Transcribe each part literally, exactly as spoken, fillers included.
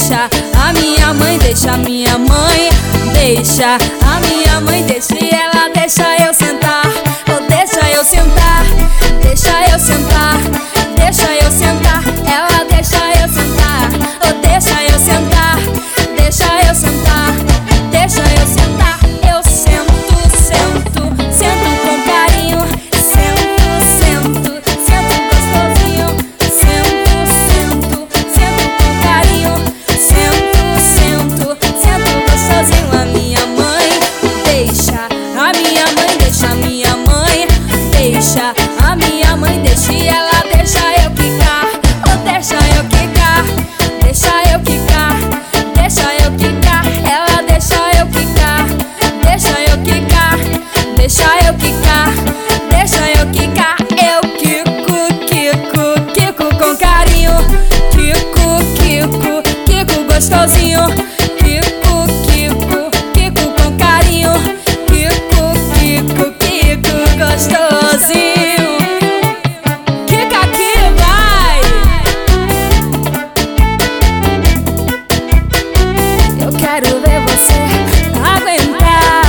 Deixa a minha mãe, deixa a minha mãe, deixa a minha mãe, deixa ela, deixa eu sentar, oh, deixa eu sentar, deixa eu sentar, deixa eu sentar, ela deixa eu sentar, oh, deixa eu sentar, deixa eu sentar, deixa eu sentar, eu sento, sento, sento com carinho, sento, sento, sento gostosinho, sento, sento, sento com carinho, sento, sento, sento gostosinho. A minha mãe, deixa a minha mãe, deixa a minha mãe, deixa a minha mãe, deixa ela, deixa eu quicar, oh, deixa eu quicar, deixa eu quicar, deixa eu quicar, ela deixa eu quicar, deixa eu quicar, deixa eu quicar, deixa eu quicar, eu quico, quico, quico com carinho, quico, quico, quico gostosinho, quico, quico, quico com carinho, quico, quico, quico gostosinho. Quica aqui, vai! Eu quero ver você aguentar.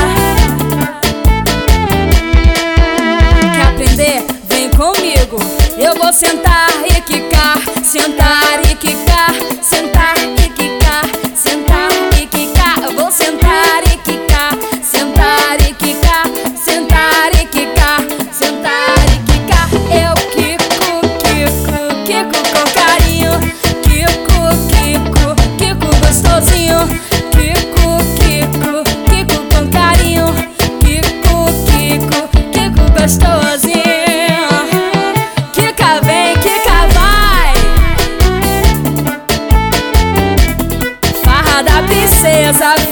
Quer aprender? Vem comigo. Eu vou sentar e quicar, sentar e quicar, sentar e quicar, sentar e quicar. Eu vou sentar e quicar, sentar e quicar, sentar e quicar, sentar e quicar. Eu quico, quico, quico com carinho, quico, quico, quico gostosinho, quico, quico, quico com carinho, quico, quico, quico gostosinho. Quica vem, quica vai. Farra da princesa.